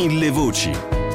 Mille voci.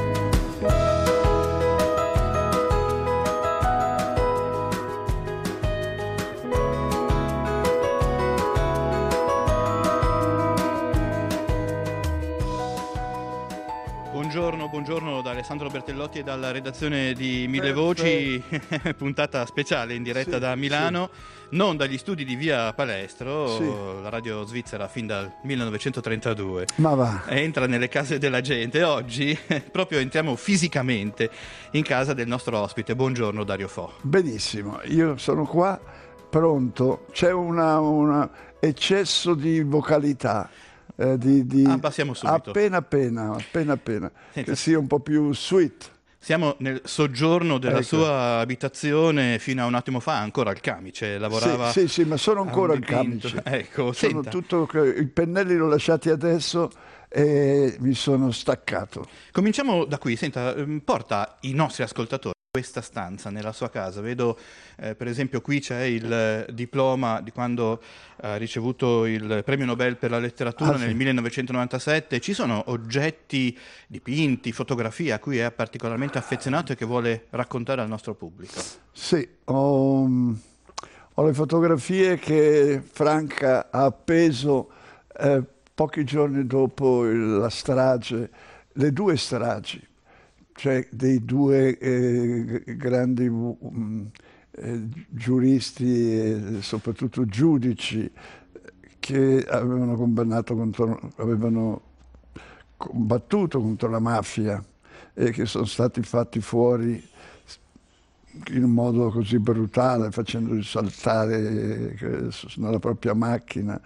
Buongiorno da Alessandro Bertellotti e dalla redazione di Mille Voci, puntata speciale in diretta da Milano, non dagli studi di Via Palestro, la radio svizzera fin dal 1932. Ma va. Entra nelle case della gente. Oggi proprio entriamo fisicamente in casa del nostro ospite. Buongiorno Dario Fo. Benissimo, io sono qua, pronto. C'è un eccesso di vocalità. Passiamo subito. Appena. Senta, che sia un po' più sweet. Siamo nel soggiorno della sua abitazione fino a un attimo fa, ancora al Camice, lavorava. Sì, ma sono ancora al Camice. Ecco, i pennelli li ho lasciati adesso e mi sono staccato. Cominciamo da qui. Senta, porta i nostri ascoltatori questa stanza nella sua casa. Vedo per esempio qui c'è il diploma di quando ha ricevuto il premio Nobel per la letteratura nel 1997. Ci sono oggetti dipinti, fotografie a cui è particolarmente affezionato e che vuole raccontare al nostro pubblico. Sì, ho le fotografie che Franca ha appeso pochi giorni dopo la strage, le due stragi, cioè dei due grandi giuristi e soprattutto giudici che avevano combattuto contro la mafia e che sono stati fatti fuori in un modo così brutale, facendoli saltare nella propria macchina,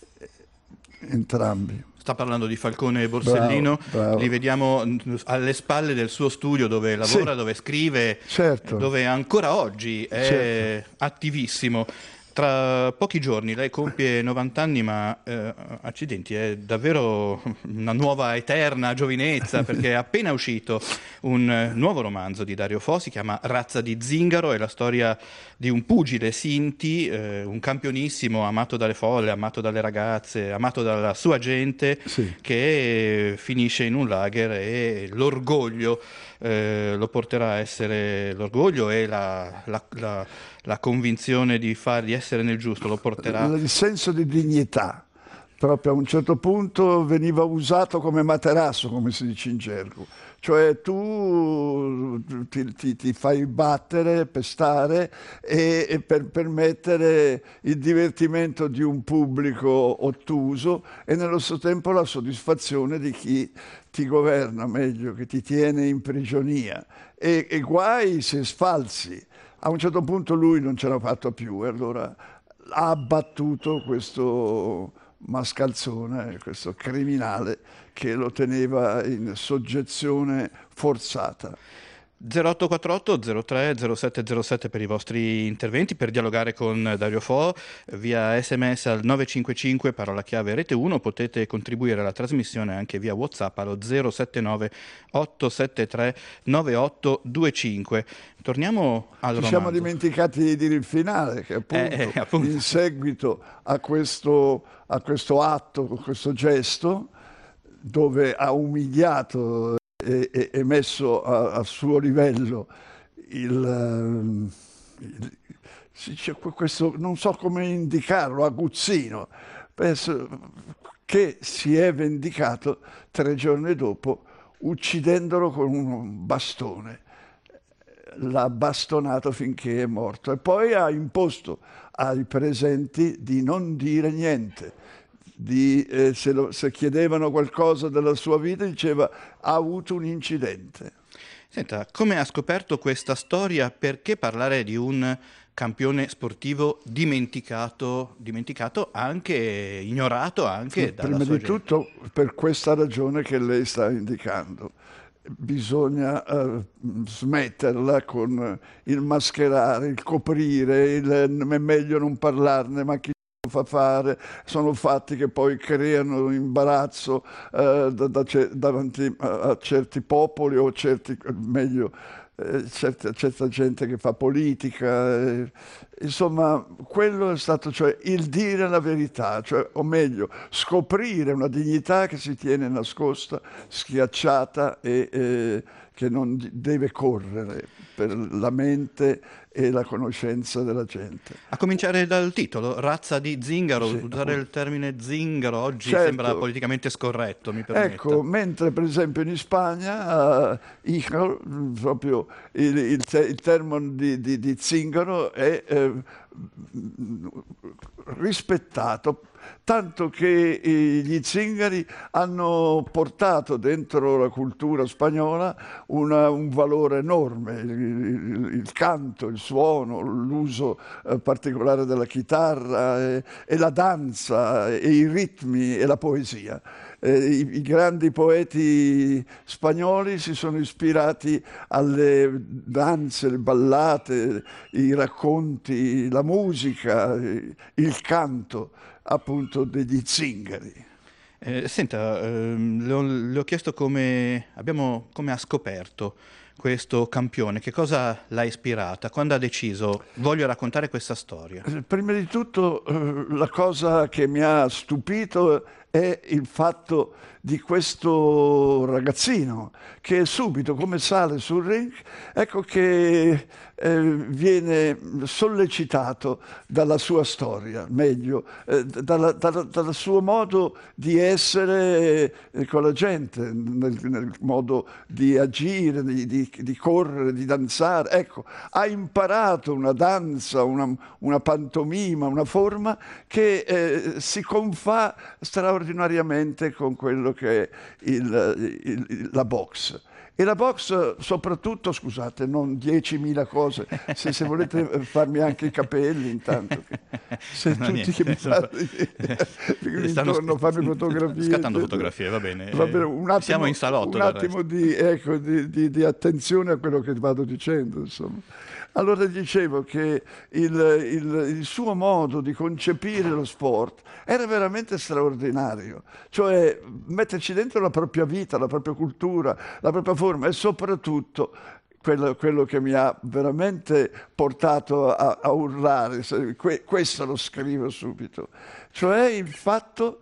entrambi. Sta parlando di Falcone e Borsellino. Bravo. Li vediamo alle spalle del suo studio dove lavora, dove scrive, dove ancora oggi è attivissimo. Tra pochi giorni lei compie 90 anni, ma accidenti, è davvero una nuova eterna giovinezza, perché è appena uscito un nuovo romanzo di Dario Fo, si chiama Razza di zingaro, è la storia di un pugile Sinti, un campionissimo amato dalle folle, amato dalle ragazze, amato dalla sua gente, che finisce in un lager e l'orgoglio lo porterà a essere, l'orgoglio e la convinzione di essere nel giusto lo porterà. Il senso di dignità, proprio a un certo punto veniva usato come materasso, come si dice in gergo. Cioè tu ti fai battere, pestare e per permettere il divertimento di un pubblico ottuso e nello stesso tempo la soddisfazione di chi ti governa meglio, che ti tiene in prigionia. E guai se sfalsi. A un certo punto lui non ce l'ha fatto più e allora ha abbattuto questo mascalzone, questo criminale che lo teneva in soggezione forzata. 0848 03 0707 per i vostri interventi, per dialogare con Dario Fo via SMS al 955 parola chiave rete 1, potete contribuire alla trasmissione anche via WhatsApp allo 079 873 9825. Torniamo al romanzo. Ci siamo dimenticati di dire il finale, che appunto in seguito a questo atto, a questo gesto, dove ha umiliato e messo a suo livello questo, non so come indicarlo, aguzzino, che si è vendicato 3 giorni dopo uccidendolo con un bastone. L'ha bastonato finché è morto e poi ha imposto ai presenti di non dire niente. Se chiedevano qualcosa della sua vita diceva ha avuto un incidente. Senta, come ha scoperto questa storia? Perché parlare di un campione sportivo dimenticato anche, ignorato anche dalla prima sua di gente? tutto per questa ragione che lei sta indicando. Bisogna smetterla con il mascherare, il coprire, è meglio non parlarne, ma chi fa fare, sono fatti che poi creano imbarazzo davanti a certi popoli o certa gente che fa politica, insomma, quello è stato, cioè, il dire la verità, cioè, o meglio, scoprire una dignità che si tiene nascosta, schiacciata e che non deve correre per la mente e la conoscenza della gente. A cominciare dal titolo, Razza di zingaro, Sì, usare appunto. il termine zingaro oggi Certo. sembra politicamente scorretto, mi permetta. Ecco, mentre per esempio in Spagna, hijo, proprio il termine di zingaro è rispettato, tanto che gli zingari hanno portato dentro la cultura spagnola un valore enorme, il canto, il suono, l'uso particolare della chitarra e la danza e i ritmi e la poesia. I grandi poeti spagnoli si sono ispirati alle danze, le ballate, i racconti, la musica, il canto appunto degli zingari. Senta, le ho chiesto come ha scoperto questo campione, che cosa l'ha ispirata, quando ha deciso voglio raccontare questa storia. Prima di tutto la cosa che mi ha stupito è il fatto di questo ragazzino che subito, come sale sul ring, ecco che viene sollecitato dalla sua storia, meglio, dal suo modo di essere con la gente, nel modo di agire, di correre, di danzare. Ecco, ha imparato una danza, una pantomima, una forma che si confà straordinariamente con quello che è la boxe. E la box soprattutto, scusate, non 10.000 cose, se volete farmi anche i capelli intanto, se no, tutti niente, che mi parli intorno farmi fotografie. Scattando fotografie, va bene. Un attimo, siamo in salotto. Un attimo di attenzione a quello che vado dicendo, insomma. Allora dicevo che il suo modo di concepire lo sport era veramente straordinario, cioè metterci dentro la propria vita, la propria cultura, la propria forma e soprattutto quello che mi ha veramente portato a urlare, questo lo scrivo subito, cioè il fatto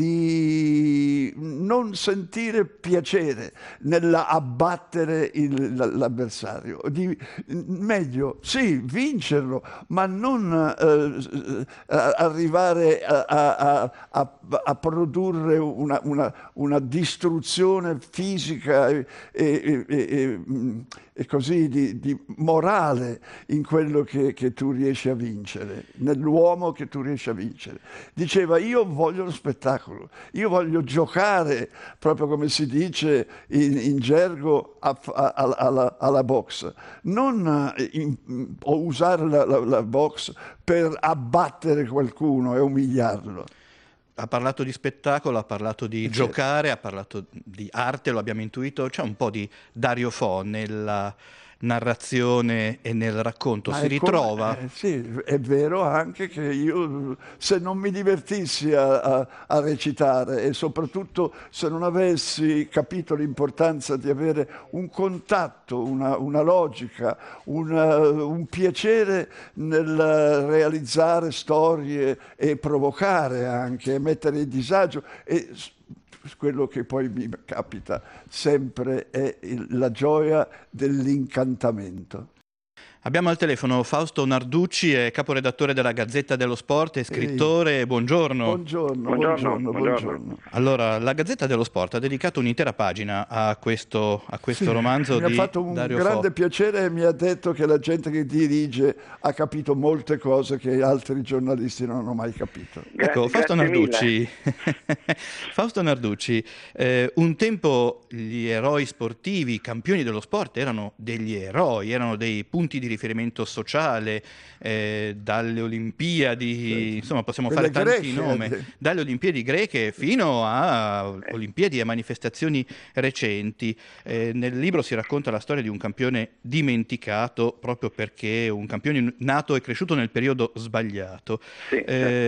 di non sentire piacere nell'abbattere l'avversario, meglio, sì, vincerlo, ma non arrivare a produrre una distruzione fisica e così di morale in quello che tu riesci a vincere, nell'uomo che tu riesci a vincere. Diceva, io voglio lo spettacolo, io voglio giocare, proprio come si dice in gergo, alla box, non usare la box per abbattere qualcuno e umiliarlo. Ha parlato di spettacolo, ha parlato di giocare, ha parlato di arte, lo abbiamo intuito, c'è un po' di Dario Fo nella narrazione e nel racconto, si ritrova? Sì, è vero anche che io, se non mi divertissi a recitare e soprattutto se non avessi capito l'importanza di avere un contatto, una logica, un piacere nel realizzare storie e provocare anche, mettere in disagio e quello che poi mi capita sempre è la gioia dell'incantamento. Abbiamo al telefono Fausto Narducci, è caporedattore della Gazzetta dello Sport e scrittore. Buongiorno. Buongiorno. Allora, la Gazzetta dello Sport ha dedicato un'intera pagina a questo romanzo di Dario Fo. Mi ha fatto un grande piacere e mi ha detto che la gente che dirige ha capito molte cose che altri giornalisti non hanno mai capito. Ecco, Fausto Narducci, Fausto Narducci, un tempo gli eroi sportivi, i campioni dello sport erano degli eroi, erano dei punti di riferimento sociale, dalle Olimpiadi, insomma possiamo fare tanti nomi, dalle Olimpiadi greche fino a Olimpiadi e manifestazioni recenti. Nel libro si racconta la storia di un campione dimenticato proprio perché è un campione nato e cresciuto nel periodo sbagliato. Sì,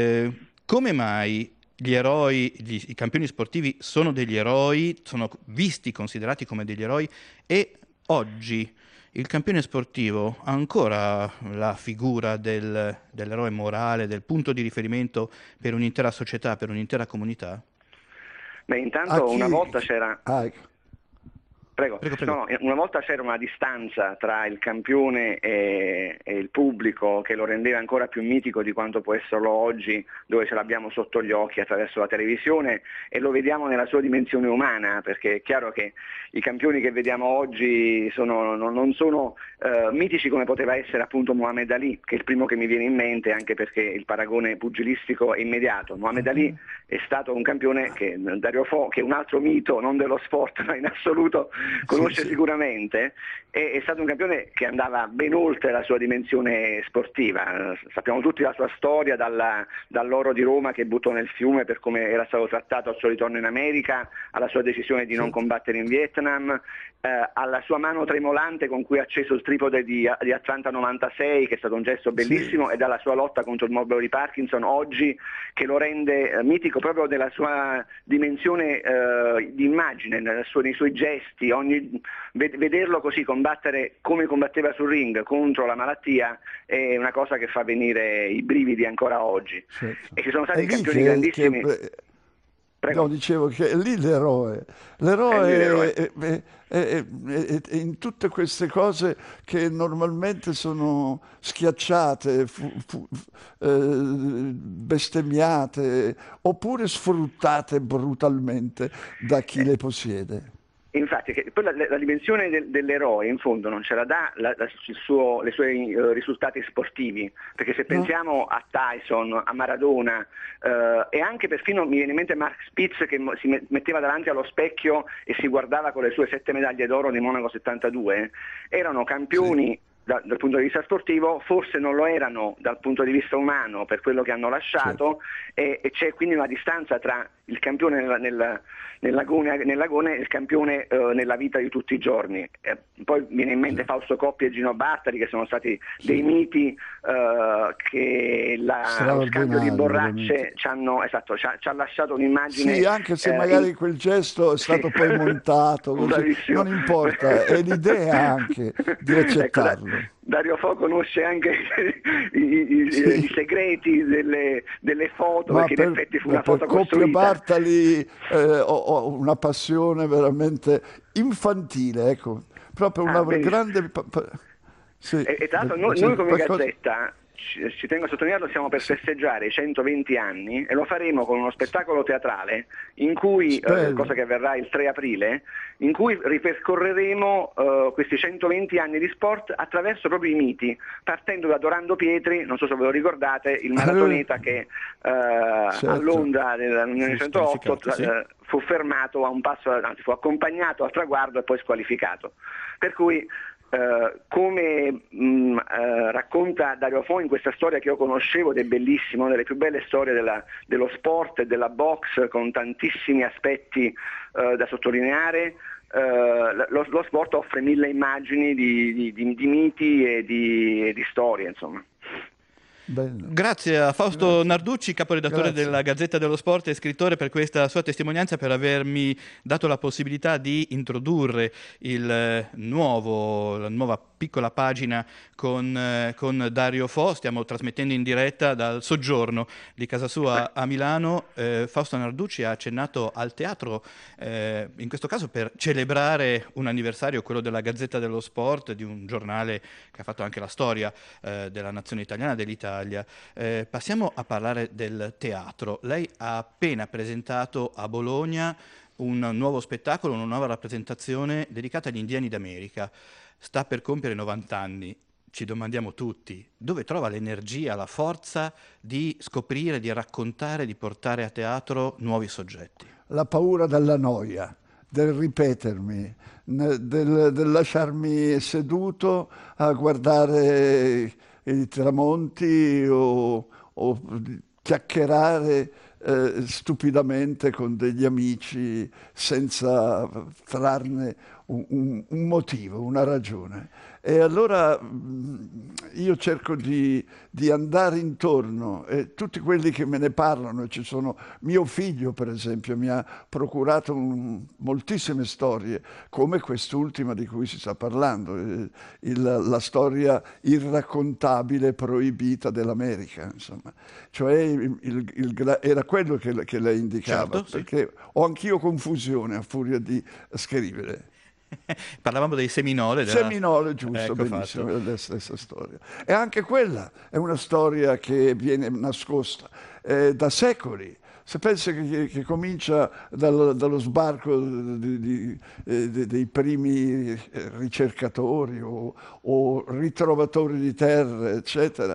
Come mai gli eroi, i campioni sportivi sono degli eroi, sono visti, considerati come degli eroi e oggi il campione sportivo ha ancora la figura dell'eroe morale, del punto di riferimento per un'intera società, per un'intera comunità? Beh, intanto una volta c'era... Ecco. Prego. No, una volta c'era una distanza tra il campione e il pubblico che lo rendeva ancora più mitico di quanto può esserlo oggi, dove ce l'abbiamo sotto gli occhi attraverso la televisione e lo vediamo nella sua dimensione umana, perché è chiaro che i campioni che vediamo oggi non sono mitici come poteva essere appunto Muhammad Ali, che è il primo che mi viene in mente, anche perché il paragone pugilistico è immediato. Muhammad Ali è stato un campione che Dario Fo, che è un altro mito, non dello sport ma in assoluto, conosce sicuramente, è stato un campione che andava ben oltre la sua dimensione sportiva. Sappiamo tutti la sua storia, dall'oro di Roma che buttò nel fiume per come era stato trattato al suo ritorno in America, alla sua decisione di non combattere in Vietnam, alla sua mano tremolante con cui ha acceso il tripode di Atlanta 96, che è stato un gesto bellissimo, e dalla sua lotta contro il morbo di Parkinson oggi, che lo rende mitico proprio della sua dimensione di immagine, nei suoi gesti. Vederlo così combattere come combatteva sul ring contro la malattia è una cosa che fa venire i brividi ancora oggi. Certo. E ci sono stati campioni grandissimi. No, dicevo che è lì l'eroe. L'eroe è in tutte queste cose che normalmente sono schiacciate, bestemmiate oppure sfruttate brutalmente da chi le possiede. Infatti, poi la dimensione dell'eroe in fondo non ce la dà i suoi risultati sportivi, perché se pensiamo a Tyson, a Maradona e anche perfino mi viene in mente Mark Spitz che si metteva davanti allo specchio e si guardava con le sue 7 medaglie d'oro di Monaco 72, erano campioni. Dal punto di vista sportivo, forse non lo erano dal punto di vista umano per quello che hanno lasciato, e c'è quindi una distanza tra il campione nell'agone e il campione nella vita di tutti i giorni. Poi viene in mente Fausto Coppi e Gino Bartali, che sono stati dei miti che lo scambio di borracce ci ha lasciato un'immagine. Sì, anche se magari quel gesto è stato poi montato, così, non importa, è l'idea anche di accettarlo. Dario Fo conosce anche i segreti delle foto, perché in effetti fu una foto costruita. Bartali ho una passione veramente infantile, ecco, proprio una grande... Sì. E tra l'altro noi come Gazzetta, ci tengo a sottolinearlo, stiamo per festeggiare i 120 anni e lo faremo con uno spettacolo teatrale in cui, cosa che avverrà il 3 aprile, in cui ripercorreremo questi 120 anni di sport attraverso proprio i miti, partendo da Dorando Pietri, non so se ve lo ricordate, il maratoneta che a Londra nel 1908 fu fermato a un passo, anzi fu accompagnato al traguardo e poi squalificato. Per cui come racconta Dario Fo in questa storia che io conoscevo ed è bellissimo, una delle più belle storie dello sport e della box, con tantissimi aspetti da sottolineare, lo sport offre 1000 immagini di miti e di storie, insomma. Bello. Grazie a Fausto Narducci, caporedattore della Gazzetta dello Sport e scrittore, per questa sua testimonianza, per avermi dato la possibilità di introdurre la nuova piccola pagina con Dario Fo. Stiamo trasmettendo in diretta dal soggiorno di casa sua a Milano. Fausto Narducci ha accennato al teatro, in questo caso per celebrare un anniversario, quello della Gazzetta dello Sport, di un giornale che ha fatto anche la storia della nazione italiana, dell'Italia. Passiamo a parlare del teatro. Lei ha appena presentato a Bologna un nuovo spettacolo, una nuova rappresentazione dedicata agli indiani d'America. Sta per compiere 90 anni. Ci domandiamo tutti dove trova l'energia, la forza di scoprire, di raccontare, di portare a teatro nuovi soggetti. La paura della noia, del ripetermi, del lasciarmi seduto a guardare i tramonti o chiacchierare stupidamente con degli amici senza trarne un motivo, una ragione. E allora io cerco di andare intorno, e tutti quelli che me ne parlano, ci sono mio figlio per esempio, mi ha procurato moltissime storie, come quest'ultima di cui si sta parlando, la storia irraccontabile, proibita dell'America, insomma. Cioè era quello che lei indicava, certo, perché sì. ho anch'io confusione a furia di scrivere. Parlavamo dei Seminole. Seminole, giusto, Ecco, benissimo, fatto. è la stessa storia. E anche quella è una storia che viene nascosta da secoli. Se pensi che comincia dallo sbarco dei primi ricercatori o ritrovatori di terre, eccetera,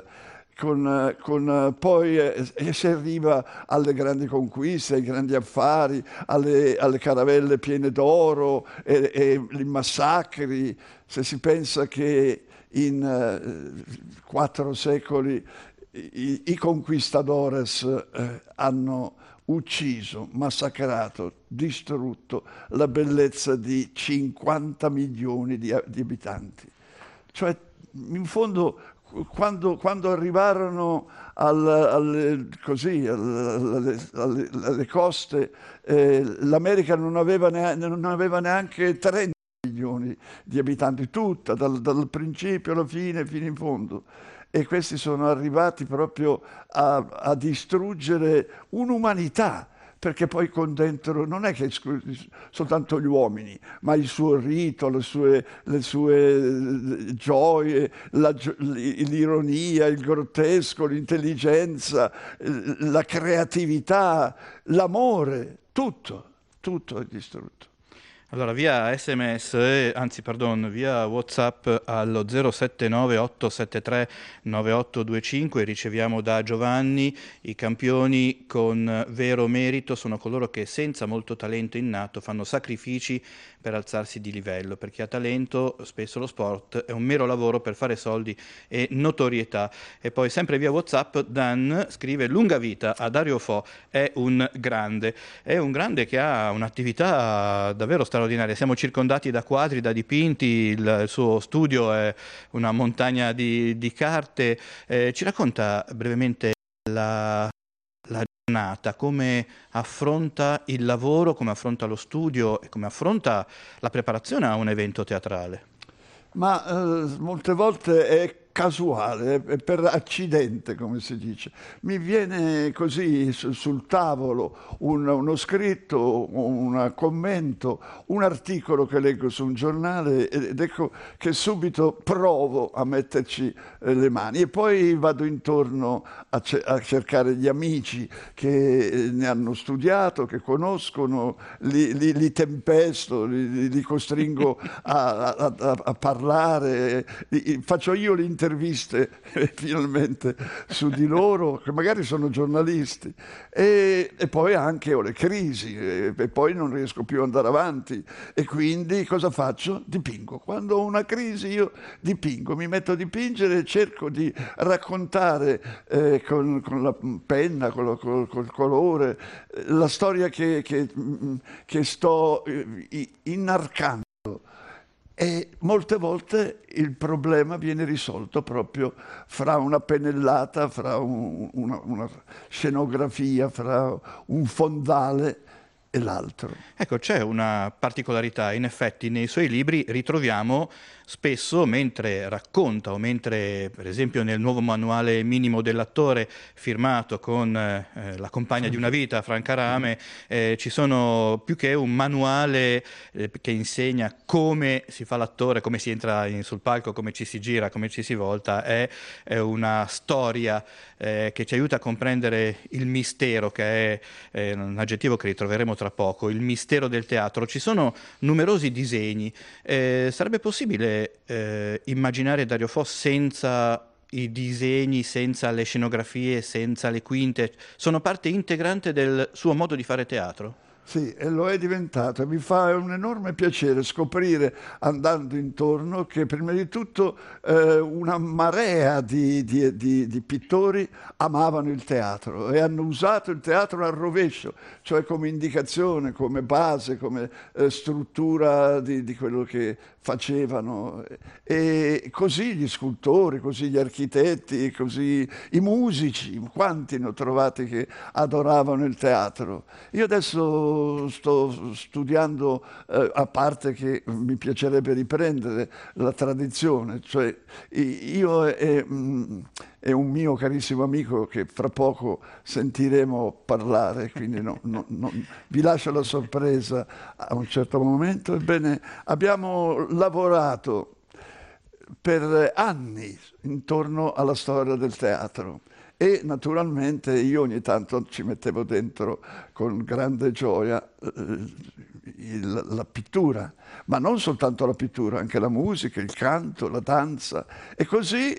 poi si arriva alle grandi conquiste, ai grandi affari, alle caravelle piene d'oro e i massacri. Se si pensa che in 4 secoli i conquistadores hanno ucciso, massacrato, distrutto la bellezza di 50 milioni di abitanti. Cioè, in fondo, quando arrivarono alle coste, l'America non aveva neanche 30 milioni di abitanti, tutta, dal principio alla fine, fino in fondo. E questi sono arrivati proprio a distruggere un'umanità, perché poi con dentro non è che soltanto gli uomini, ma il suo rito, le sue gioie, l'ironia, il grottesco, l'intelligenza, la creatività, l'amore, tutto è distrutto. Allora, via SMS, via WhatsApp allo 079 873 9825 riceviamo da Giovanni: i campioni con vero merito sono coloro che senza molto talento innato fanno sacrifici per alzarsi di livello. Per chi ha talento, spesso lo sport è un mero lavoro per fare soldi e notorietà. E poi sempre via WhatsApp Dan scrive: lunga vita a Dario Fo, è un grande che ha un'attività davvero straordinaria. Siamo circondati da quadri, da dipinti, il suo studio è una montagna di carte. Ci racconta brevemente la giornata, come affronta il lavoro, come affronta lo studio e come affronta la preparazione a un evento teatrale? Ma molte volte è casuale, è per accidente, come si dice. Mi viene così sul tavolo uno scritto, un commento, un articolo che leggo su un giornale ed ecco che subito provo a metterci le mani e poi vado intorno a cercare gli amici che ne hanno studiato, che conoscono, li tempesto, li costringo a parlare, faccio io l'intervista finalmente su di loro, che magari sono giornalisti, e poi anche ho le crisi e poi non riesco più ad andare avanti e quindi cosa faccio? Dipingo. Quando ho una crisi io dipingo, mi metto a dipingere e cerco di raccontare con la penna, col colore, la storia che sto inarcando. E molte volte il problema viene risolto proprio fra una pennellata, fra una scenografia, fra un fondale e l'altro. Ecco, c'è una particolarità. In effetti nei suoi libri ritroviamo spesso, mentre racconta o mentre, per esempio nel nuovo manuale minimo dell'attore firmato con la compagna di una vita, Franca Rame, ci sono più che un manuale che insegna come si fa l'attore, come si entra sul palco, come ci si gira, come ci si volta, è una storia che ci aiuta a comprendere il mistero, che è un aggettivo che ritroveremo tra poco, il mistero del teatro. Ci sono numerosi disegni. Sarebbe possibile immaginare Dario Fo senza i disegni, senza le scenografie, senza le quinte? Sono parte integrante del suo modo di fare teatro? Sì, e lo è diventato, e mi fa un enorme piacere scoprire, andando intorno, che prima di tutto una marea di pittori amavano il teatro e hanno usato il teatro al rovescio, cioè come indicazione, come base, come struttura di quello che facevano. E così gli scultori, così gli architetti, così i musici, quanti ne ho trovati che adoravano il teatro. Io adesso sto studiando, a parte che mi piacerebbe riprendere la tradizione, cioè io e un mio carissimo amico che fra poco sentiremo parlare, quindi vi lascio la sorpresa a un certo momento. Ebbene, abbiamo lavorato per anni intorno alla storia del teatro. E naturalmente io ogni tanto ci mettevo dentro con grande gioia la pittura, ma non soltanto la pittura, anche la musica, il canto, la danza. E così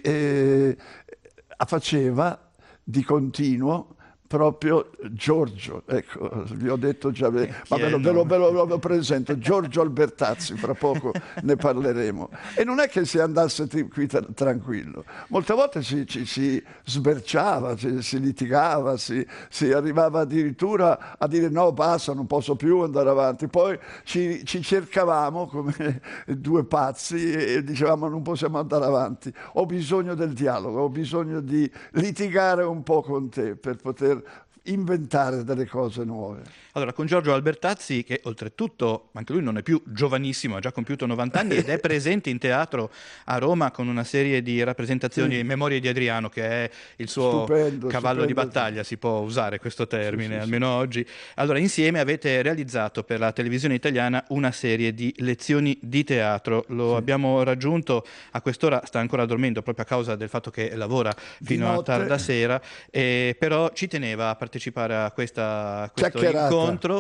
faceva di continuo proprio Giorgio, ecco, vi ho detto già, ma ve lo presento, Giorgio Albertazzi, fra poco ne parleremo. E non è che si andasse qui tranquillo, molte volte si sberciava, si litigava, si arrivava addirittura a dire no, basta, non posso più andare avanti. Poi ci cercavamo come due pazzi e dicevamo non possiamo andare avanti, ho bisogno del dialogo, ho bisogno di litigare un po' con te per poter inventare delle cose nuove. Allora, con Giorgio Albertazzi, che oltretutto anche lui non è più giovanissimo, ha già compiuto 90 anni ed è presente in teatro a Roma con una serie di rappresentazioni in Memorie di Adriano, che è il suo cavallo di battaglia, si può usare questo termine, almeno oggi. Allora, insieme avete realizzato per la televisione italiana una serie di lezioni di teatro. Lo abbiamo raggiunto, a quest'ora sta ancora dormendo proprio a causa del fatto che lavora fino a tarda sera, però ci teneva a partecipare a questo incontro.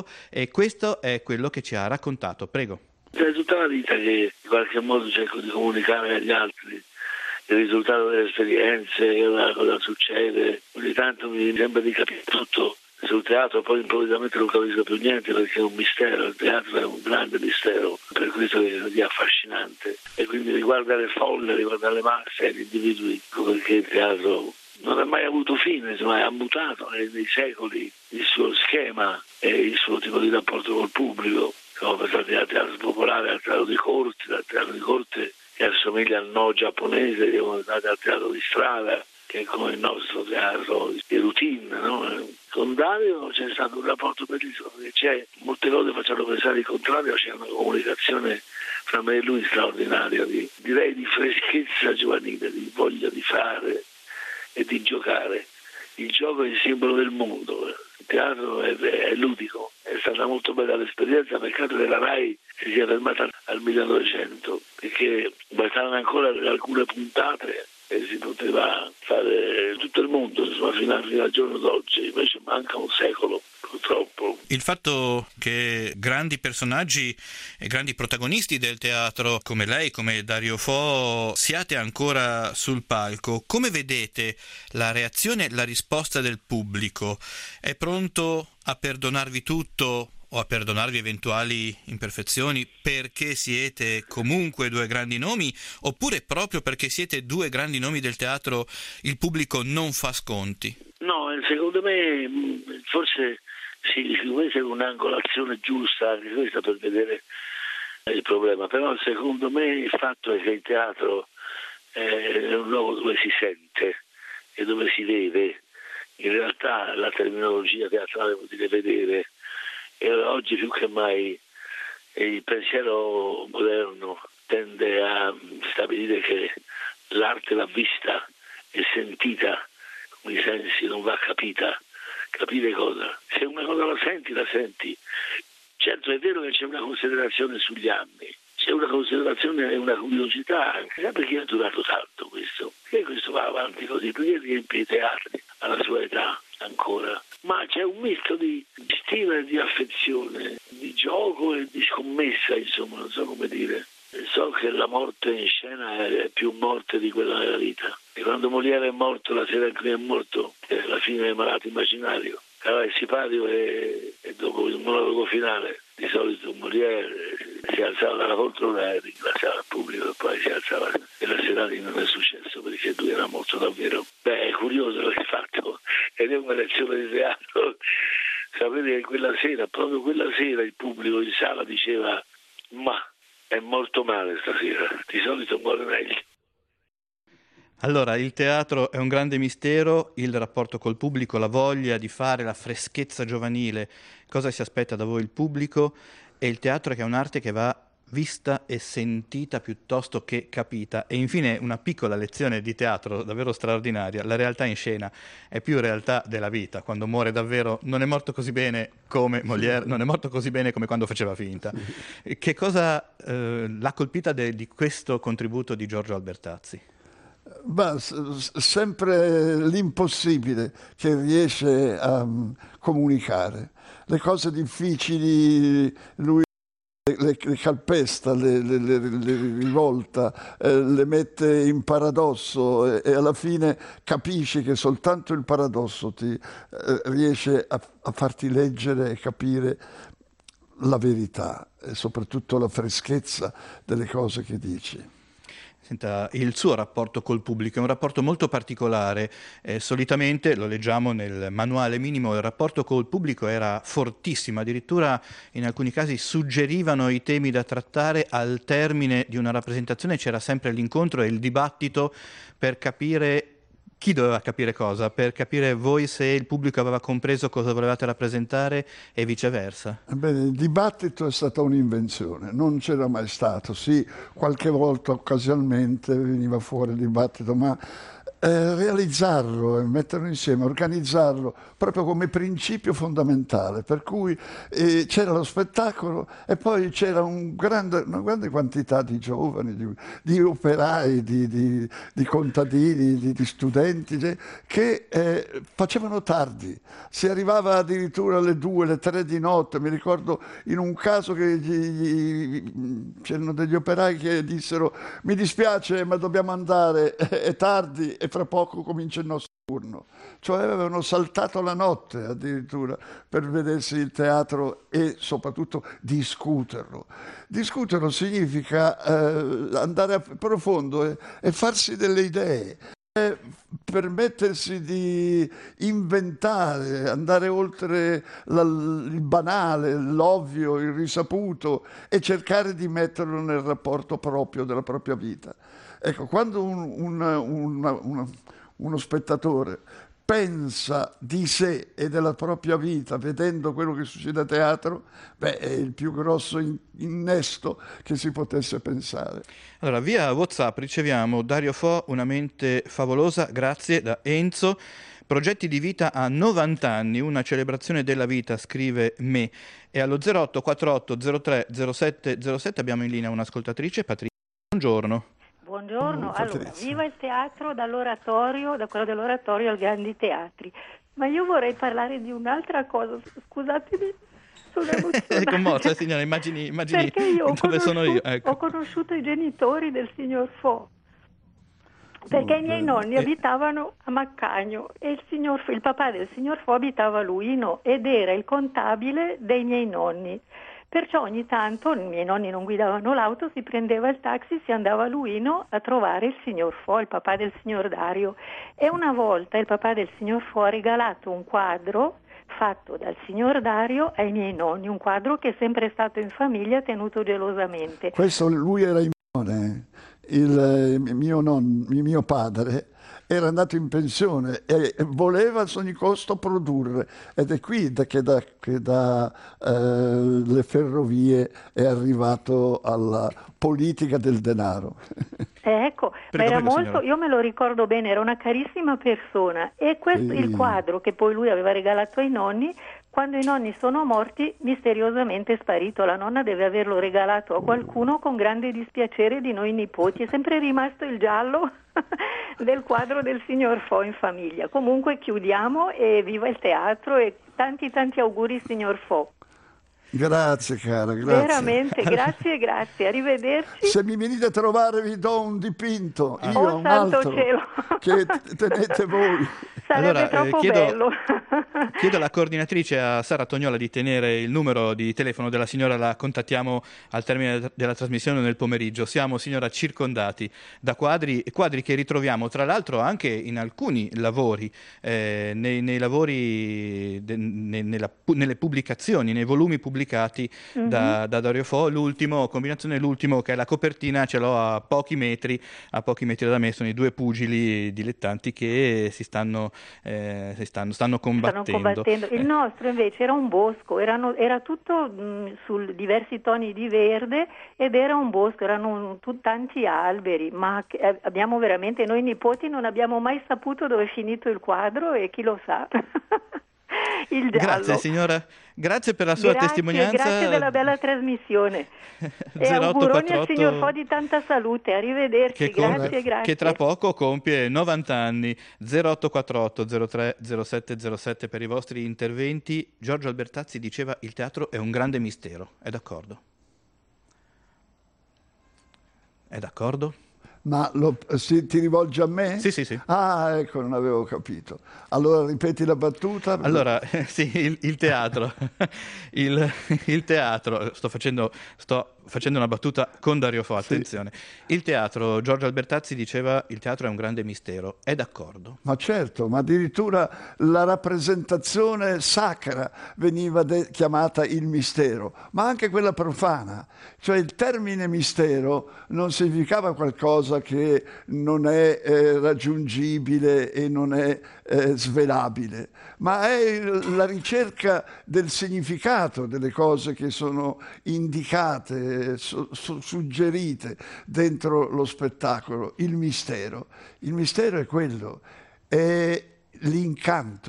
E questo è quello che ci ha raccontato. Prego. È tutta la vita che in qualche modo cerco di comunicare agli altri il risultato delle esperienze, cosa succede. Ogni tanto mi sembra di capire tutto sul teatro, poi improvvisamente non capisco più niente perché è un mistero, il teatro è un grande mistero, per questo è affascinante. E quindi riguarda le folle, riguarda le masse, gli individui, perché il teatro non ha mai avuto fine, insomma, ha mutato nei secoli il suo schema e il suo tipo di rapporto col pubblico. Siamo passati dal teatro popolare al teatro di corte, dal teatro di corte che assomiglia al no giapponese, siamo andati al teatro di strada, che è come il nostro teatro di routine, no? Con Dario c'è stato un rapporto bellissimo, perché molte cose facciano pensare il contrario, c'è una comunicazione fra me e lui straordinaria, direi di freschezza giovanile, di voglia di fare e di giocare. Il gioco è il simbolo del mondo, il teatro è ludico, è stata molto bella l'esperienza, peccato che la RAI si sia fermata al 1900, perché bastavano ancora alcune puntate e si poteva fare tutto il mondo, insomma, fino al giorno d'oggi, invece manca un secolo. Purtroppo. Il fatto che grandi personaggi e grandi protagonisti del teatro come lei, come Dario Fo, siate ancora sul palco, come vedete la reazione, la risposta del pubblico? È pronto a perdonarvi tutto o a perdonarvi eventuali imperfezioni perché siete comunque due grandi nomi, oppure proprio perché siete due grandi nomi del teatro il pubblico non fa sconti? No, secondo me forse sì, questa è un'angolazione giusta anche questa per vedere il problema, però secondo me il fatto è che il teatro è un luogo dove si sente e dove si vede. In realtà la terminologia teatrale vuol dire vedere, e oggi più che mai il pensiero moderno tende a stabilire che l'arte va vista e sentita con i sensi, non va capita. Capire cosa? Se una cosa la senti. Certo è vero che c'è una considerazione sugli anni, c'è una considerazione e una curiosità anche. Sai perché è durato tanto questo? Perché questo va avanti così? Perché riempie i teatri alla sua età ancora? Ma c'è un misto di stima e di affezione, di gioco e di scommessa, insomma, non so come dire. So che la morte in scena è più morte di quella della vita. E quando Molière è morto, la sera in cui è morto, è la fine del malato immaginario. Allora il sipario è e dopo il monologo finale di solito Molière si alzava dalla poltrona e ringraziava il pubblico e poi si alzava, e la sera lì non è successo perché lui era molto davvero, è curioso il fatto, ed è una lezione di teatro. Sapete che quella sera, proprio quella sera, il pubblico in sala diceva: ma è molto male stasera, di solito muore meglio. Allora, il teatro è un grande mistero, il rapporto col pubblico, la voglia di fare, la freschezza giovanile, cosa si aspetta da voi il pubblico, e il teatro che è un'arte che va vista e sentita piuttosto che capita. E infine una piccola lezione di teatro davvero straordinaria: la realtà in scena è più realtà della vita. Quando muore davvero non è morto così bene come Molière, non è morto così bene come quando faceva finta. Che cosa l'ha colpita di questo contributo di Giorgio Albertazzi? Sempre l'impossibile che riesce a comunicare. Le cose difficili lui le calpesta, le rivolta, le mette in paradosso, e alla fine capisci che soltanto il paradosso ti riesce a farti leggere e capire la verità e soprattutto la freschezza delle cose che dici. Senta, il suo rapporto col pubblico è un rapporto molto particolare. Solitamente, lo leggiamo nel manuale minimo, il rapporto col pubblico era fortissimo, addirittura in alcuni casi suggerivano i temi da trattare. Al termine di una rappresentazione c'era sempre l'incontro e il dibattito per capire chi doveva capire cosa, per capire voi se il pubblico aveva compreso cosa volevate rappresentare e viceversa. Bene, il dibattito è stata un'invenzione, non c'era mai stato. Sì, qualche volta occasionalmente veniva fuori il dibattito, ma realizzarlo e metterlo insieme, organizzarlo proprio come principio fondamentale, per cui c'era lo spettacolo e poi c'era una grande quantità di giovani, di operai, di contadini, di studenti che facevano tardi, si arrivava addirittura alle 2, alle 3 di notte. Mi ricordo in un caso che c'erano degli operai che dissero: mi dispiace ma dobbiamo andare, è tardi e fra poco comincia il nostro turno. Cioè avevano saltato la notte addirittura per vedersi il teatro e soprattutto discuterlo. Discuterlo significa andare a profondo e farsi delle idee, permettersi di inventare, andare oltre il banale, l'ovvio, il risaputo e cercare di metterlo nel rapporto proprio della propria vita. Ecco, quando uno spettatore pensa di sé e della propria vita vedendo quello che succede a teatro, è il più grosso innesto che si potesse pensare. Allora, via WhatsApp riceviamo: Dario Fo, una mente favolosa, grazie, da Enzo. Progetti di vita a 90 anni, una celebrazione della vita, scrive me. E allo 08 48 03 07 07 abbiamo in linea un'ascoltatrice, Patrizia. Buongiorno. Buongiorno, allora, viva il teatro dall'oratorio, da quello dell'oratorio ai grandi teatri. Ma io vorrei parlare di un'altra cosa, scusatemi, sono emozionata. È commossa, signora, immagini perché io dove sono io. Ecco. Ho conosciuto i genitori del signor Fo, perché i miei nonni abitavano a Maccagno e il papà del signor Fo abitava a Luino ed era il contabile dei miei nonni. Perciò ogni tanto, i miei nonni non guidavano l'auto, si prendeva il taxi, si andava a Luino a trovare il signor Fo, il papà del signor Dario. E una volta il papà del signor Fo ha regalato un quadro fatto dal signor Dario ai miei nonni, un quadro che è sempre stato in famiglia, tenuto gelosamente. Questo lui era immune. Il mio padre era andato in pensione e voleva ad ogni costo produrre, ed è qui che da le ferrovie è arrivato alla politica del denaro. Ecco, ma era molto, io me lo ricordo bene, era una carissima persona, e questo il quadro che poi lui aveva regalato ai nonni, quando i nonni sono morti, misteriosamente è sparito. La nonna deve averlo regalato a qualcuno con grande dispiacere di noi nipoti. È sempre rimasto il giallo del quadro del signor Fo in famiglia. Comunque chiudiamo e viva il teatro e tanti auguri signor Fo. Grazie cara, grazie. Veramente, grazie, arrivederci. Se mi venite a trovare vi do un dipinto, io oh, un santo altro cielo. che tenete voi. Sarebbe troppo bello. Chiedo alla coordinatrice, a Sara Tognola, di tenere il numero di telefono della signora, la contattiamo al termine della trasmissione nel pomeriggio. Siamo, signora, circondati da quadri che ritroviamo tra l'altro anche in alcuni lavori, nei lavori, nelle pubblicazioni, nei volumi pubblicati da Dario Fo. L'ultimo che è la copertina, ce l'ho a pochi metri da me, sono i due pugili dilettanti che stanno combattendo. Il nostro invece era un bosco, era tutto su diversi toni di verde, ed era un bosco, erano tanti alberi, ma abbiamo veramente, noi nipoti non abbiamo mai saputo dove è finito il quadro, e chi lo sa. Il giallo. Grazie signora, grazie per la sua testimonianza. Grazie della bella trasmissione. E auguroni al signor Fo di tanta salute, arrivederci, grazie. Che tra poco compie 90 anni. 0848 03 07 07 per i vostri interventi. Giorgio Albertazzi diceva: il teatro è un grande mistero. È d'accordo? È d'accordo? Ma ti rivolgi a me? Sì. Ah, ecco, non avevo capito. Allora ripeti la battuta. Allora, sì, il teatro. il teatro, sto facendo una battuta con Dario Fo, attenzione. Sì. Il teatro, Giorgio Albertazzi diceva: il teatro è un grande mistero. È d'accordo? Ma certo, ma addirittura la rappresentazione sacra veniva chiamata il mistero, ma anche quella profana. Cioè il termine mistero non significava qualcosa che non è raggiungibile e non è svelabile, ma è la ricerca del significato delle cose che sono indicate, suggerite dentro lo spettacolo. Il mistero è quello, è l'incanto.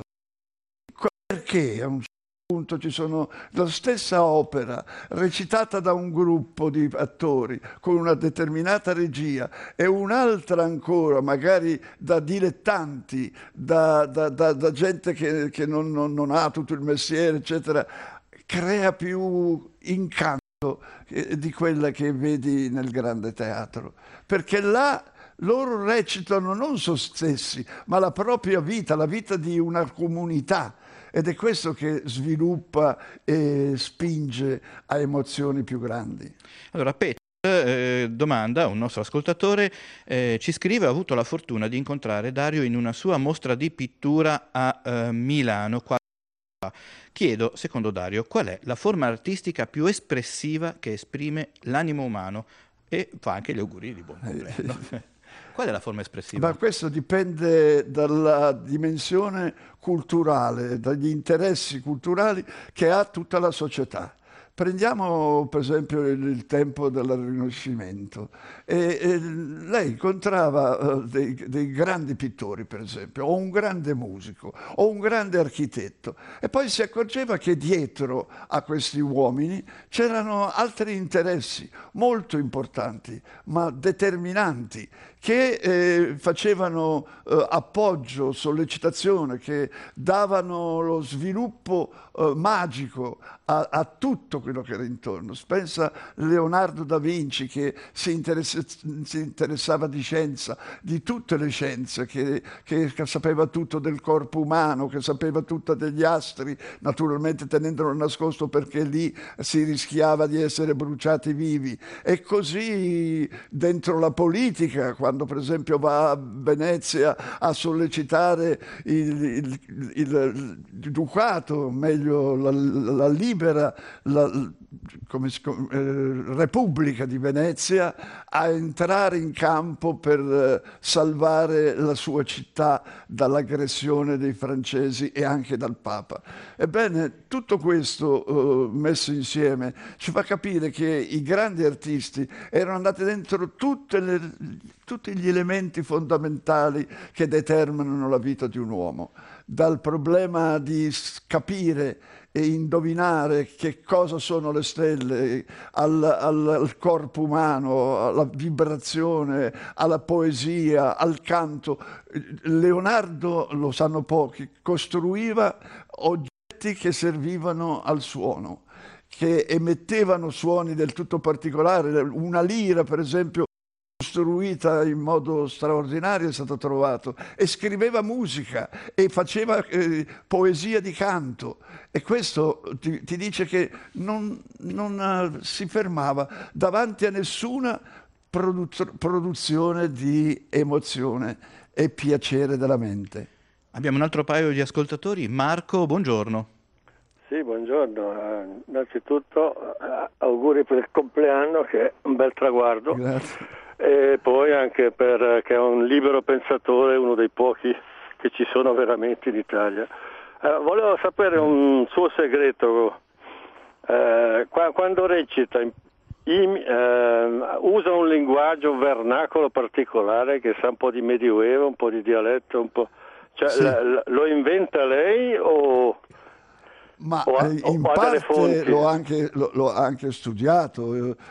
Perché a un punto ci sono la stessa opera recitata da un gruppo di attori con una determinata regia e un'altra ancora magari da dilettanti, da gente che non ha tutto il mestiere, eccetera, crea più incanto di quella che vedi nel grande teatro, perché là loro recitano non se stessi, ma la propria vita, la vita di una comunità. Ed è questo che sviluppa e spinge a emozioni più grandi. Allora, Peter domanda, un nostro ascoltatore, ci scrive: ha avuto la fortuna di incontrare Dario in una sua mostra di pittura a Milano. Chiedo, secondo Dario, qual è la forma artistica più espressiva che esprime l'animo umano? E fa anche gli auguri di buon compleanno. Qual è la forma espressiva? Ma questo dipende dalla dimensione culturale, dagli interessi culturali che ha tutta la società. Prendiamo per esempio il tempo del Rinascimento e lei incontrava dei grandi pittori, per esempio, o un grande musico, o un grande architetto, e poi si accorgeva che dietro a questi uomini c'erano altri interessi molto importanti, ma determinanti, che facevano appoggio, sollecitazione, che davano lo sviluppo magico a tutto quello che era intorno. Pensa Leonardo da Vinci, che si interessava di scienza, di tutte le scienze, che sapeva tutto del corpo umano, che sapeva tutto degli astri, naturalmente tenendolo nascosto perché lì si rischiava di essere bruciati vivi. E così dentro la politica, quando per esempio va a Venezia a sollecitare il ducato, meglio la libera Repubblica di Venezia, a entrare in campo per salvare la sua città dall'aggressione dei francesi e anche dal Papa. Ebbene, tutto questo messo insieme ci fa capire che i grandi artisti erano andati dentro tutti gli elementi fondamentali che determinano la vita di un uomo, dal problema di capire e indovinare che cosa sono le stelle, al corpo umano, alla vibrazione, alla poesia, al canto. Leonardo, lo sanno pochi, costruiva oggetti che servivano al suono, che emettevano suoni del tutto particolari. Una lira, per esempio, costruita in modo straordinario è stato trovato, e scriveva musica e faceva poesia di canto, e questo ti dice che non si fermava davanti a nessuna produzione di emozione e piacere della mente. Abbiamo un altro paio di ascoltatori. Marco, buongiorno. Sì, buongiorno. Innanzitutto auguri per il compleanno, che è un bel traguardo. Grazie. E poi anche perché è un libero pensatore, uno dei pochi che ci sono veramente in Italia. Volevo sapere un suo segreto. Quando recita, usa un linguaggio, un vernacolo particolare che sa un po' di medioevo, un po' di dialetto, un po'... Cioè, sì. Lo inventa lei o... Ma in parte l'ho anche studiato.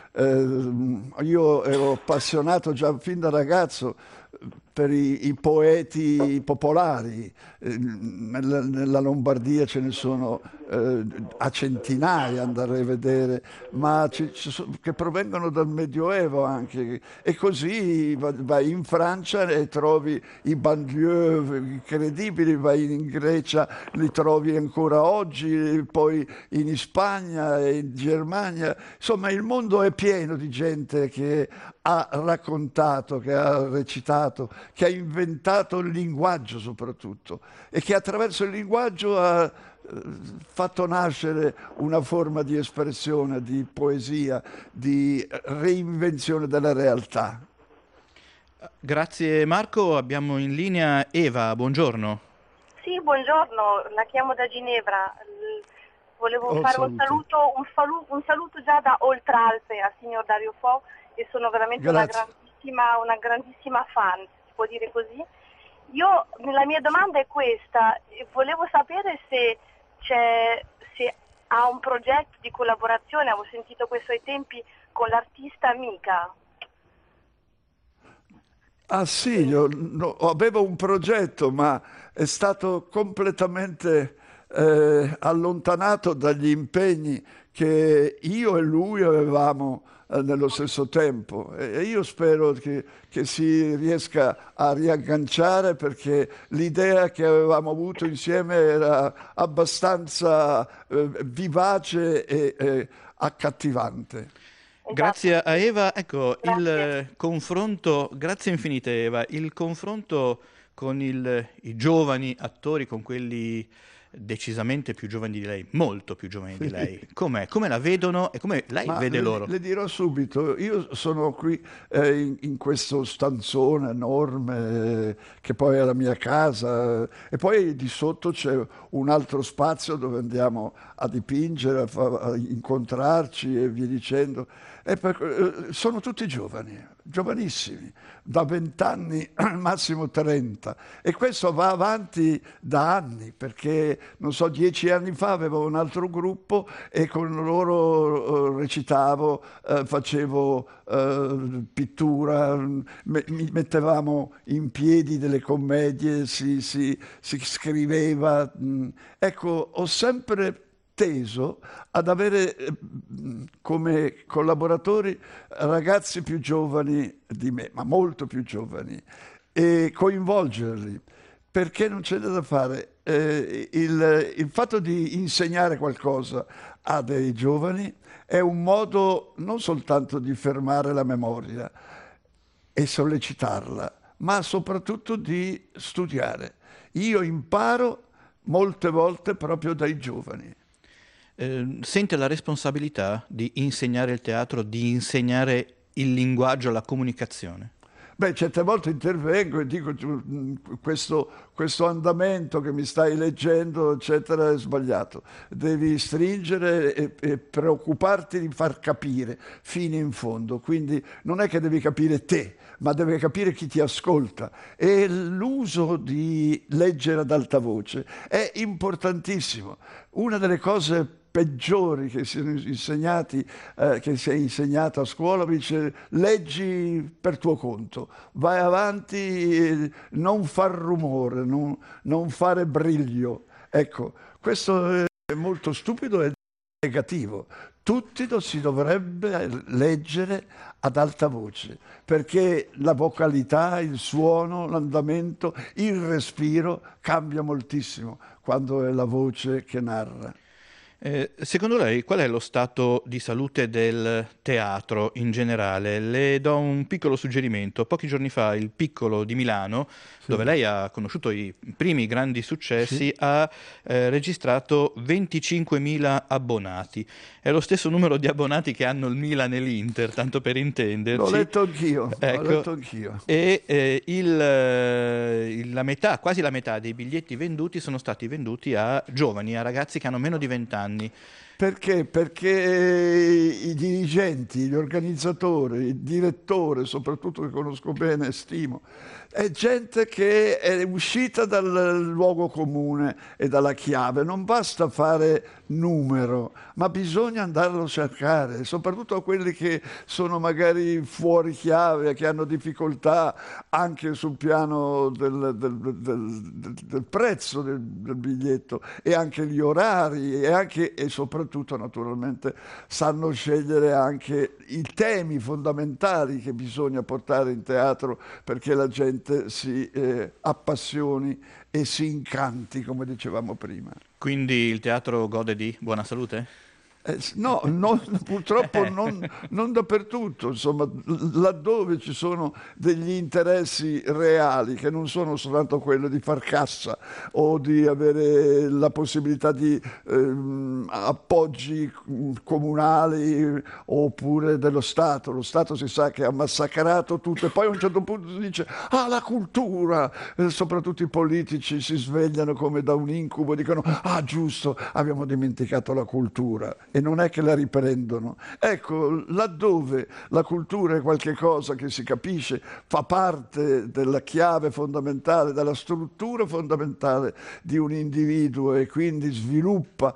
Io ero appassionato già fin da ragazzo per i poeti popolari. Nella Lombardia ce ne sono a centinaia, andare a vedere, ma che provengono dal Medioevo anche. E così vai in Francia e trovi i banlieue incredibili, vai in Grecia, li trovi ancora oggi, poi in Spagna e in Germania. Insomma, il mondo è pieno di gente che ha raccontato, che ha recitato, che ha inventato il linguaggio soprattutto, e che attraverso il linguaggio ha fatto nascere una forma di espressione, di poesia, di reinvenzione della realtà. Grazie Marco, abbiamo in linea Eva, buongiorno. Sì, buongiorno, la chiamo da Ginevra. Volevo fare un saluto già da Oltralpe al signor Dario Fo, e sono veramente una grandissima fan, si può dire così. La mia domanda è questa: volevo sapere se ha un progetto di collaborazione, avevo sentito questo ai tempi, con l'artista Mica. Ah sì, io avevo un progetto, ma è stato completamente allontanato dagli impegni che io e lui avevamo nello stesso tempo, e io spero che si riesca a riagganciare, perché l'idea che avevamo avuto insieme era abbastanza vivace e accattivante. Grazie a Eva. Ecco, il confronto, grazie infinite Eva, il confronto con i giovani attori, con quelli decisamente più giovani di lei, molto più giovani di lei, com'è? Come la vedono e come lei vede loro? Le dirò subito, io sono qui in questo stanzone enorme che poi è la mia casa, e poi di sotto c'è un altro spazio dove andiamo a dipingere, a incontrarci e via dicendo. Sono tutti giovani, giovanissimi, da 20 anni al massimo 30, e questo va avanti da anni, perché non so, 10 anni fa avevo un altro gruppo e con loro recitavo, facevo pittura, mettevamo in piedi delle commedie, si scriveva. Ecco, ho sempre teso ad avere come collaboratori ragazzi più giovani di me, ma molto più giovani, e coinvolgerli, perché non c'è da fare. Il fatto di insegnare qualcosa a dei giovani è un modo non soltanto di fermare la memoria e sollecitarla, ma soprattutto di studiare. Io imparo molte volte proprio dai giovani. Sente la responsabilità di insegnare il teatro, di insegnare il linguaggio, la comunicazione? Beh, certe volte intervengo e dico: questo andamento che mi stai leggendo, eccetera, è sbagliato. Devi stringere e preoccuparti di far capire fino in fondo. Quindi non è che devi capire te, ma devi capire chi ti ascolta. E l'uso di leggere ad alta voce è importantissimo. Una delle cose peggiori che si è insegnato a scuola, dice: leggi per tuo conto, vai avanti, non far rumore, non fare briglio. Ecco, questo è molto stupido e negativo. Tutti lo si dovrebbe leggere ad alta voce, perché la vocalità, il suono, l'andamento, il respiro cambia moltissimo quando è la voce che narra. Secondo lei qual è lo stato di salute del teatro in generale? Le do un piccolo suggerimento. Pochi giorni fa il Piccolo di Milano, dove lei ha conosciuto i primi grandi successi, ha registrato 25.000 abbonati. È lo stesso numero di abbonati che hanno il Milan e l'Inter, tanto per intenderci. L'ho letto anch'io. Ecco, l'ho letto anch'io. E quasi la metà dei biglietti venduti sono stati venduti a giovani, a ragazzi che hanno meno di 20 anni. Perché? Perché i dirigenti, gli organizzatori, il direttore, soprattutto che conosco bene e stimo, è gente che è uscita dal luogo comune e dalla chiave. Non basta fare numero, ma bisogna andarlo a cercare, soprattutto a quelli che sono magari fuori chiave, che hanno difficoltà anche sul piano del prezzo del biglietto, e anche gli orari, e soprattutto naturalmente sanno scegliere anche i temi fondamentali che bisogna portare in teatro perché la gente si appassioni e si incanti, come dicevamo prima. Quindi il teatro gode di buona salute? No, purtroppo non dappertutto, insomma, laddove ci sono degli interessi reali che non sono soltanto quello di far cassa o di avere la possibilità di appoggi comunali oppure dello Stato. Lo Stato si sa che ha massacrato tutto e poi a un certo punto si dice la cultura, soprattutto i politici si svegliano come da un incubo e dicono giusto, abbiamo dimenticato la cultura. E non è che la riprendono. Ecco, laddove la cultura è qualche cosa che si capisce, fa parte della chiave fondamentale, della struttura fondamentale di un individuo e quindi sviluppa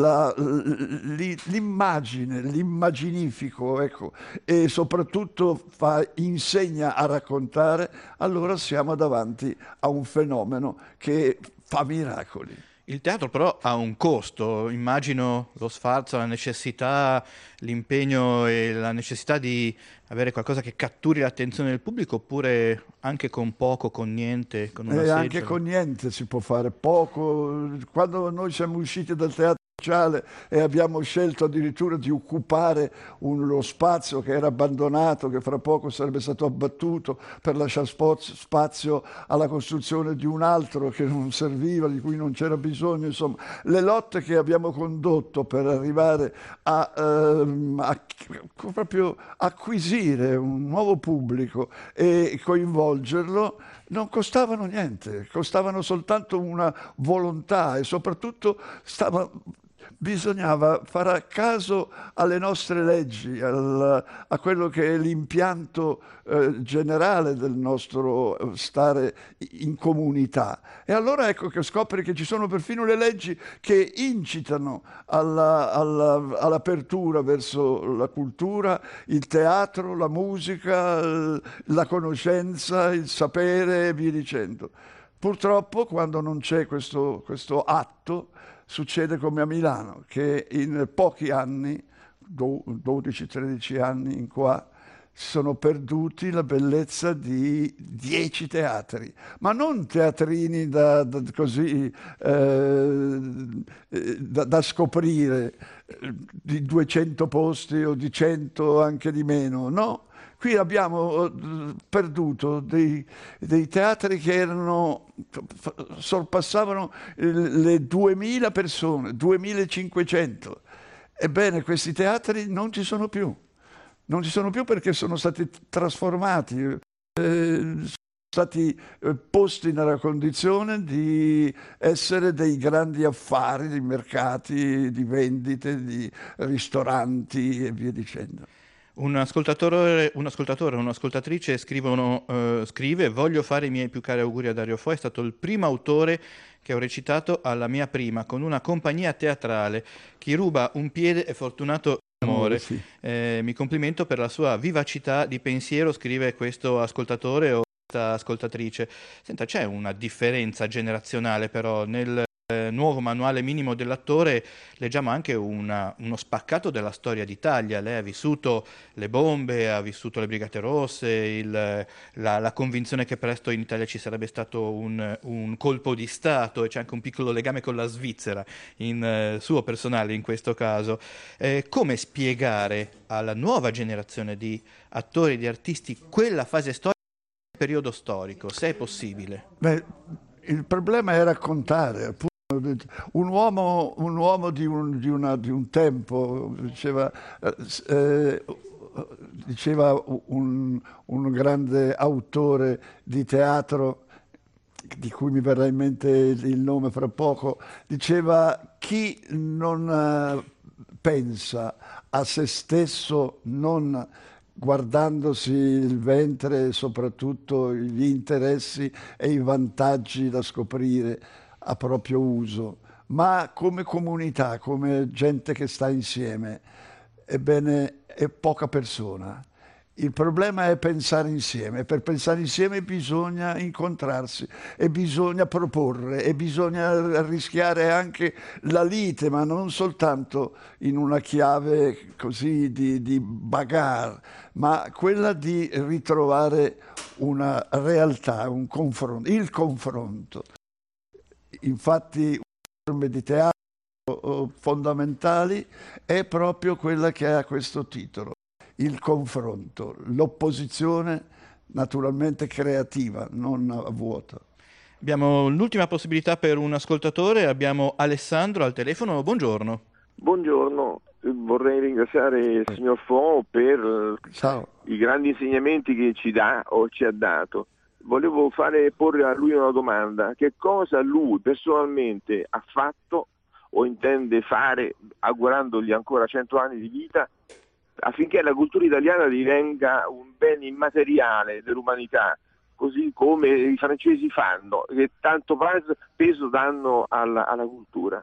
l'immagine, l'immaginifico, ecco, e soprattutto insegna a raccontare, allora siamo davanti a un fenomeno che fa miracoli. Il teatro però ha un costo, immagino lo sforzo, la necessità, l'impegno e la necessità di avere qualcosa che catturi l'attenzione del pubblico, oppure anche con poco, con niente, con una seggiola? Anche con niente si può fare poco. Quando noi siamo usciti dal teatro sociale e abbiamo scelto addirittura di occupare lo spazio che era abbandonato, che fra poco sarebbe stato abbattuto per lasciare spazio alla costruzione di un altro che non serviva, di cui non c'era bisogno, insomma, le lotte che abbiamo condotto per arrivare a proprio acquisire un nuovo pubblico e coinvolgerlo non costavano niente, costavano soltanto una volontà e soprattutto bisognava fare caso alle nostre leggi, a quello che è l'impianto generale del nostro stare in comunità. E allora ecco che scopri che ci sono perfino le leggi che incitano all'apertura verso la cultura, il teatro, la musica, la conoscenza, il sapere e via dicendo. Purtroppo quando non c'è questo atto, succede come a Milano, che in pochi anni, 12-13 anni in qua, si sono perduti la bellezza di 10 teatri, ma non teatrini da scoprire, di 200 posti o di 100 anche di meno, no. Qui abbiamo perduto dei teatri che sorpassavano le 2.000 persone, 2.500. Ebbene, questi teatri non ci sono più. Non ci sono più perché sono stati trasformati, sono stati posti nella condizione di essere dei grandi affari, di mercati, di vendite, di ristoranti e via dicendo. Un ascoltatore, un'ascoltatrice scrive: voglio fare i miei più cari auguri a Dario Fo, è stato il primo autore che ho recitato alla mia prima con una compagnia teatrale. Chi ruba un piede è fortunato amore. Sì. Mi complimento per la sua vivacità di pensiero, scrive questo ascoltatore o questa ascoltatrice. Senta, c'è una differenza generazionale però nel nuovo manuale minimo dell'attore leggiamo anche uno spaccato della storia d'Italia. Lei ha vissuto le bombe, ha vissuto le Brigate Rosse, la convinzione che presto in Italia ci sarebbe stato un colpo di Stato, e c'è anche un piccolo legame con la Svizzera, suo personale in questo caso. Come spiegare alla nuova generazione di attori, di artisti, quella fase storica, periodo storico, se è possibile? Beh, il problema è raccontare, appunto. Un uomo di un tempo, diceva un grande autore di teatro, di cui mi verrà in mente il nome fra poco, diceva: chi non pensa a se stesso, non guardandosi il ventre e soprattutto gli interessi e i vantaggi da scoprire a proprio uso, ma come comunità, come gente che sta insieme, ebbene è poca persona. Il problema è pensare insieme. Per pensare insieme bisogna incontrarsi e bisogna proporre e bisogna rischiare anche la lite, ma non soltanto in una chiave così di bagarre, ma quella di ritrovare una realtà, un confronto, il confronto. Infatti, le forme di teatro fondamentali è proprio quella che ha questo titolo: il confronto, l'opposizione naturalmente creativa, non vuota. Abbiamo l'ultima possibilità per un ascoltatore, abbiamo Alessandro al telefono. Buongiorno. Buongiorno, vorrei ringraziare il signor Fo per i grandi insegnamenti che ci dà o ci ha dato. Volevo porre a lui una domanda: che cosa lui personalmente ha fatto o intende fare, augurandogli ancora 100 anni di vita, affinché la cultura italiana divenga un bene immateriale dell'umanità, così come i francesi fanno, che tanto peso danno alla cultura?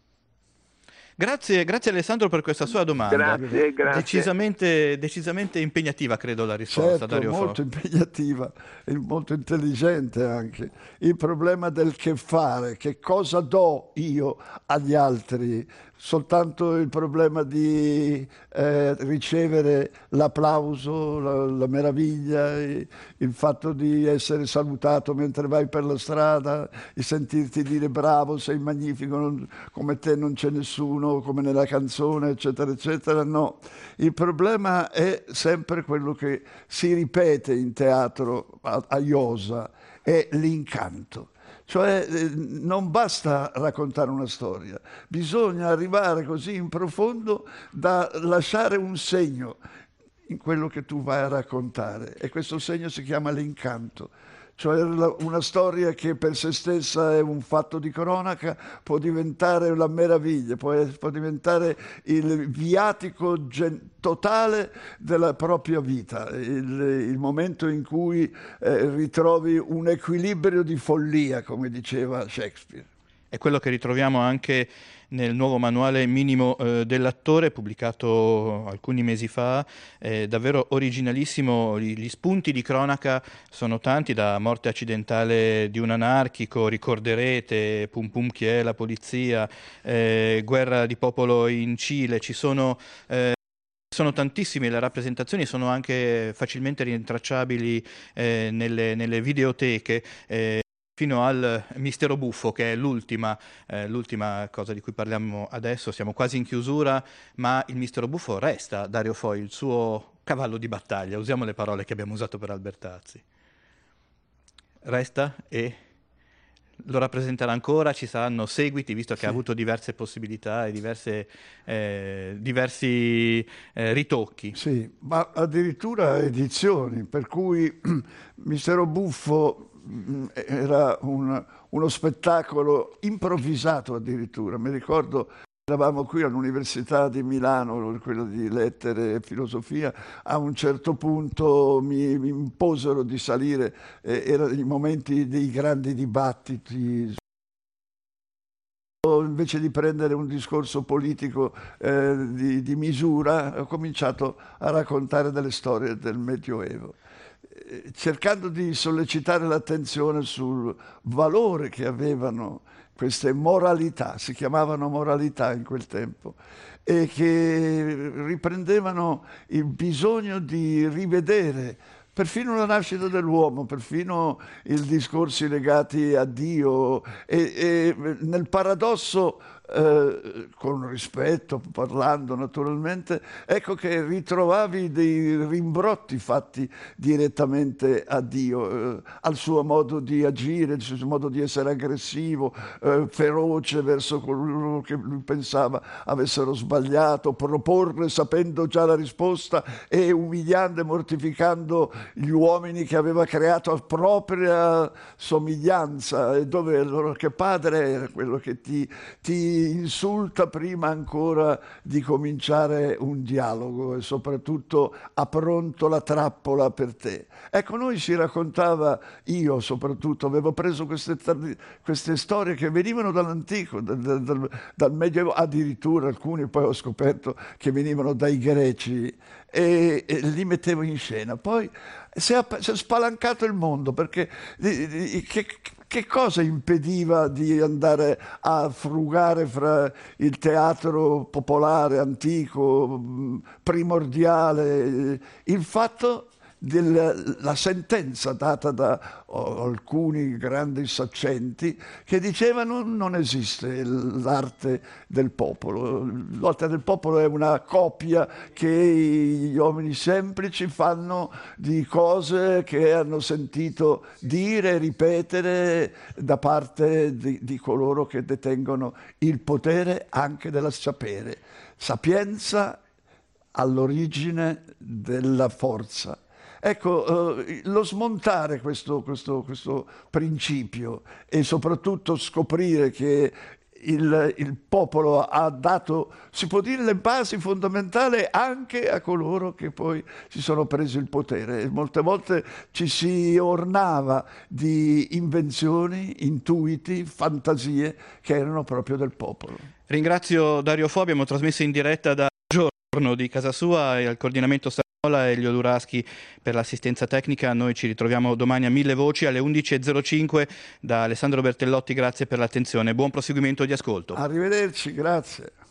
Grazie Alessandro per questa sua domanda. Grazie. Decisamente impegnativa, credo, la risposta. Certo, Dario molto Fo. impegnativa e molto intelligente anche. Il problema del che fare, che cosa do io agli altri? Soltanto il problema di ricevere l'applauso, la meraviglia, il fatto di essere salutato mentre vai per la strada, di sentirti dire bravo, sei magnifico, come te non c'è nessuno, come nella canzone, eccetera, eccetera. No, il problema è sempre quello che si ripete in teatro a iosa, è l'incanto. Cioè non basta raccontare una storia, bisogna arrivare così in profondo da lasciare un segno in quello che tu vai a raccontare, e questo segno si chiama l'incanto. Cioè una storia che per se stessa è un fatto di cronaca può diventare la meraviglia, può diventare il viatico totale della propria vita, il momento in cui ritrovi un equilibrio di follia, come diceva Shakespeare. È quello che ritroviamo anche nel nuovo manuale minimo dell'attore, pubblicato alcuni mesi fa, davvero originalissimo. Gli spunti di cronaca sono tanti, da morte accidentale di un anarchico, ricorderete, pum pum chi è la polizia, guerra di popolo in Cile, sono tantissime, le rappresentazioni sono anche facilmente rintracciabili nelle videoteche, fino al Mistero Buffo, che è l'ultima cosa di cui parliamo adesso. Siamo quasi in chiusura, ma il Mistero Buffo resta, Dario Fo, il suo cavallo di battaglia, usiamo le parole che abbiamo usato per Albertazzi. Resta e lo rappresenterà ancora, ci saranno seguiti, visto che ha avuto diverse possibilità e diversi ritocchi. Sì, ma addirittura edizioni, per cui Mistero Buffo era uno spettacolo improvvisato addirittura. Mi ricordo, eravamo qui all'Università di Milano, quello di lettere e filosofia, a un certo punto mi imposero di salire, erano i momenti dei grandi dibattiti. Invece di prendere un discorso politico di misura, ho cominciato a raccontare delle storie del Medioevo, cercando di sollecitare l'attenzione sul valore che avevano queste moralità, si chiamavano moralità in quel tempo, e che riprendevano il bisogno di rivedere perfino la nascita dell'uomo, perfino i discorsi legati a Dio, e nel paradosso, con rispetto, parlando naturalmente, ecco che ritrovavi dei rimbrotti fatti direttamente a Dio, al suo modo di agire, al suo modo di essere aggressivo, feroce verso coloro che lui pensava avessero sbagliato, proporre sapendo già la risposta e umiliando e mortificando gli uomini che aveva creato a propria somiglianza, e dove allora che padre era quello che ti insulta prima ancora di cominciare un dialogo, e soprattutto ha pronto la trappola per te. Ecco, noi si raccontava, io soprattutto avevo preso queste storie che venivano dall'antico, dal Medioevo, addirittura alcuni poi ho scoperto che venivano dai greci, e li mettevo in scena. Poi si è spalancato il mondo, perché che cosa impediva di andare a frugare fra il teatro popolare, antico, primordiale, il fatto della sentenza data da alcuni grandi saccenti che dicevano non esiste l'arte del popolo. L'arte del popolo è una copia che gli uomini semplici fanno di cose che hanno sentito dire e ripetere da parte di coloro che detengono il potere anche della sapere. Sapienza all'origine della forza. Ecco, lo smontare questo principio, e soprattutto scoprire che il popolo ha dato, si può dire, le basi fondamentali anche a coloro che poi si sono presi il potere. E molte volte ci si ornava di invenzioni, intuiti, fantasie che erano proprio del popolo. Ringrazio Dario Fo, abbiamo trasmesso in diretta da Giorno di casa sua, e al coordinamento e Elio Duraschi per l'assistenza tecnica. Noi ci ritroviamo domani a 1000 Voci alle 11.05 da Alessandro Bertellotti. Grazie per l'attenzione, buon proseguimento di ascolto. Arrivederci, grazie.